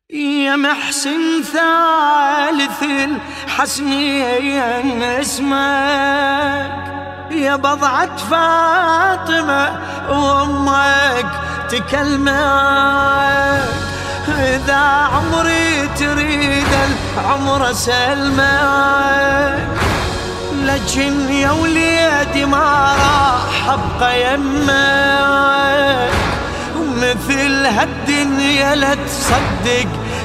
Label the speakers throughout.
Speaker 1: يا محسن ثالث الحسنين اسمك، يا بضعة فاطمة وأمك تكلمك. إذا عمري تريد العمر سلمك، لكن يا وليدي ما راح أبقى يمك. مثل هالدنيا لا تصدق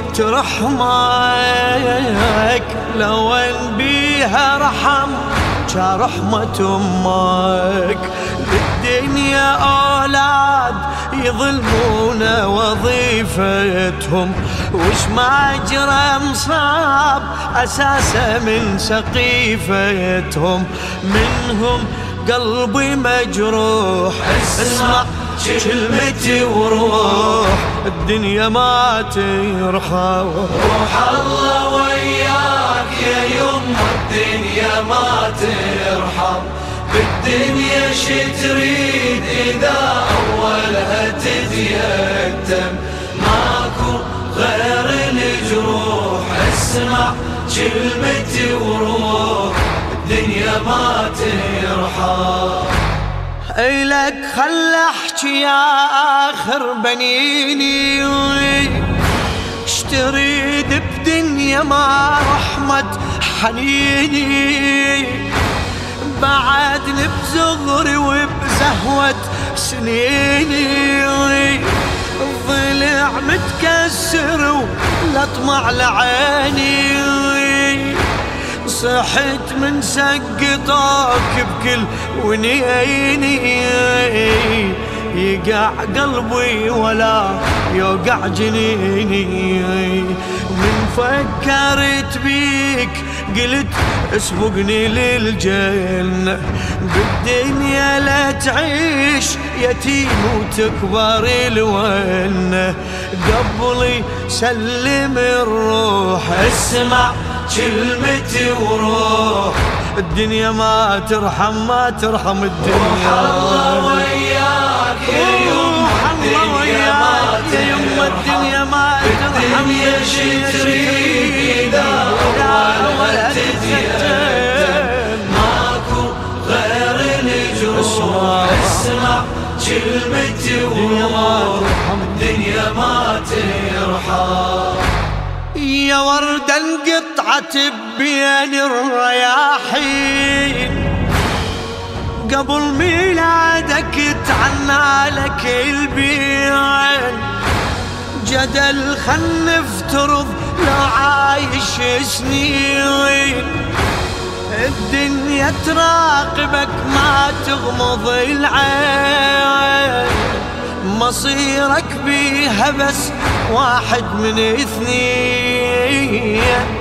Speaker 1: ترحمك، لو ان بيها رحم كرحمة امك. للدنيا اولاد يظلمون وظيفتهم، وش ما جرى مصاب اساسا من سقيفتهم. منهم قلبي مجروح، اسمع كلمتي وروح، الدنيا ما ترحم.
Speaker 2: روح الله وياك يا يما، الدنيا ما ترحم. بالدنيا شي تريد إذا أولها تتيتم، ماكو غير الجروح. اسمع كلمتي وروح، الدنيا ما ترحم.
Speaker 1: إلك خل احكي يا آخر بنيني، اشتريد بدنيا ما رحمة حنيني. بعدني بزغري وبزهوة سنيني، الضلع متكسر ولطمع لعيني. صحت من سقطك بكل ونيني، يقع قلبي ولا يوقع جنيني. من فكرت بيك قلت اسبقني للجنة، بالدنيا لا تعيش يتيم وتكبر الونة. قبلي سلم الروح، اسمع كلمتي وروح، الدنيا ما ترحم ما ترحم الدنيا.
Speaker 2: روح الله وياك يا يما، الدنيا ما ترحم. الدنيا شي تريد إذا أولها تتيتم، ماكو غير الجروح. اسمع كلمتي وروح، الدنيا ما ترحم.
Speaker 1: يا وردة انقطعت بين الرياحين، قبل ميلادك تعنى لك البيان. جدل خل نفترض لو عايش سنين، الدنيا تراقبك ما تغمض العين. مصيرك بيها بس واحد من اثنين،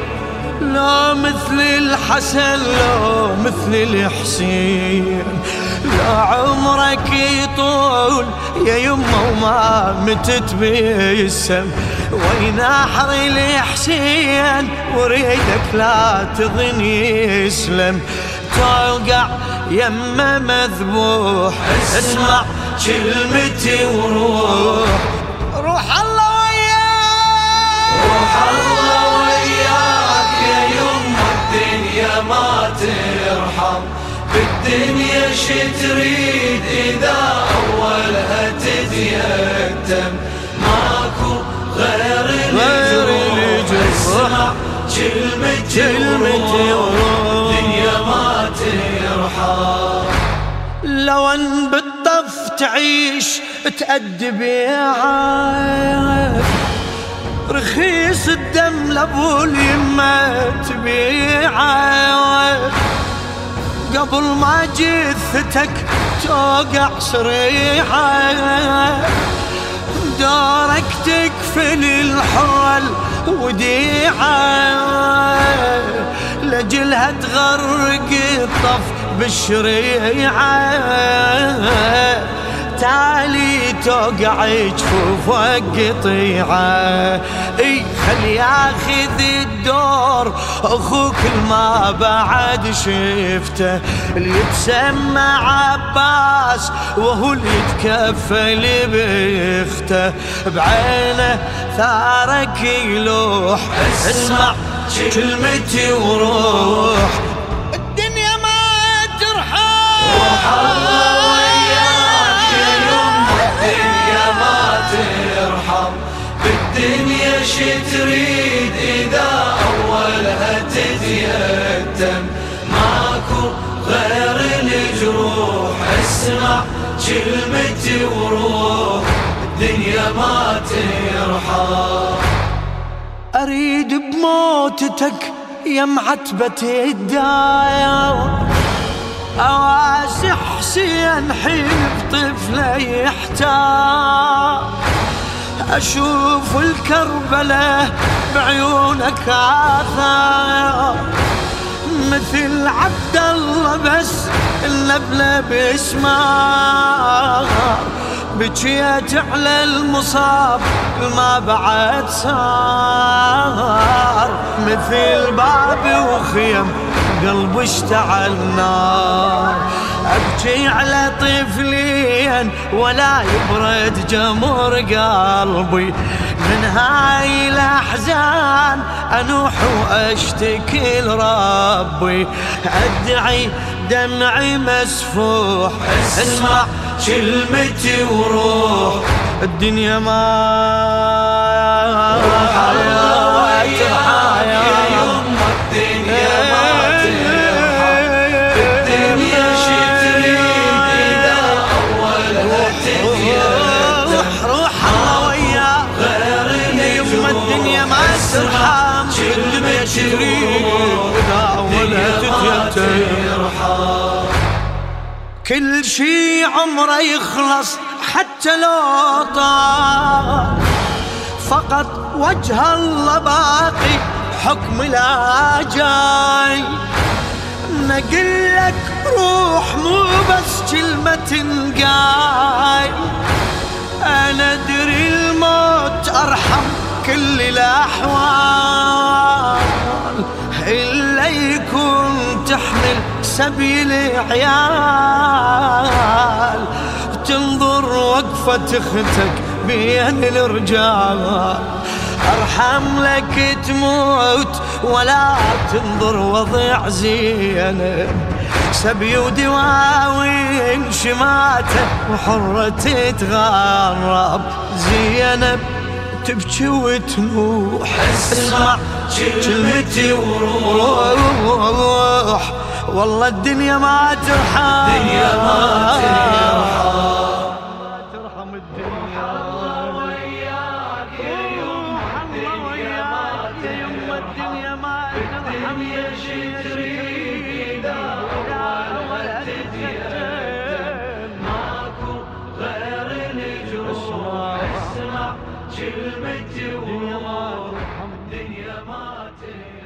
Speaker 1: لو مثل الحسن لو مثل الحسين. لا عمرك يطول يا يما وما متت بالسم، وين احر الحسين وريدك لا تظن يسلم. توقع يما مذبوح، اسمع كلمتي وروح. روح الله وياك،
Speaker 2: روح الله وياك يا يما، الدنيا ما ترحم. بالدنيا شي تريد إذا أولها تتيتم، ماكو غير الجروح. اسمع كلمتي وروح، الدنيا ما ترحم.
Speaker 1: لو ان بالطف تعيش تأدب يعاك، رخيص الدم لابو اليمة تبيعك. قبل ما جثتك توقع صريحة، دورك تكفل الحرة الوديعة. لجلها تغرق الطف بالشريعة، تالي توقع جفوفك قطيعة. اي خل ياخذ الدور اخوك ما بعد شفته، اللي يتسمى عباس وهو اللي يتكفل بيخته، بعينه ثارك يلوح اسمع كلمتي وروح، الدنيا ما ترحم.
Speaker 2: روح الله وياك يا يمه الدنيا ما ترحم، بالدنيا شي تريد إذا أولها تتيتم، ماكو غير الجروح اسمع كلمتي وروح، الدنيا ما ترحم.
Speaker 1: أريد بموتتك يا معتبة الدايا، أواسي حسين حين بطفله يحتار، أشوف الكربلة بعيونك آثار، مثل عبد الله بس اللبلة بسمار، بجيت على المصاب ما بعد صار، مثل بابي وخيم قلبي اشتعل نار، ابكي على طفلين ولا يبرد جمر قلبي، من هاي الاحزان انوح واشتكي لربي، ادعي دمعي مسفوح اسمع كلمتي وروح، الدنيا ما
Speaker 2: ترحم يا يمه الدنيا ما ترحم، بالدنيا شي تريد إذا أولها تتيتم،
Speaker 1: روح الله وياك غير يمه الدنيا ما ترحم، كلمتي تريد إذا أولها تتيتم، كل شي عمره يخلص حتى لو طار، فقط وجه الله باقي حكم لا جاي، نقلك روح مو بس كلمة تنقاي، أنا أدري الموت أرحم كل الأحوال، إلا يكون تحمل سبيل عيال، وتنظر وقفة اختك بين الرجال، ارحم لك تموت ولا تنظر وضع زينب، سبي ودواوين شماته وحرة تتغرب، زينب تبكي وتنوح اسمع كلمتي وروح، والله الدنيا ما ترحم،
Speaker 2: الدنيا ما
Speaker 1: ترحم الدنيا.
Speaker 2: الله وياك يا يمه الدنيا ما ترحم، بالدنيا شي تريد إذا أولها تتيتم، ماكو غير الجروح اسمع كلمتي وروح، الدنيا ما ترحم.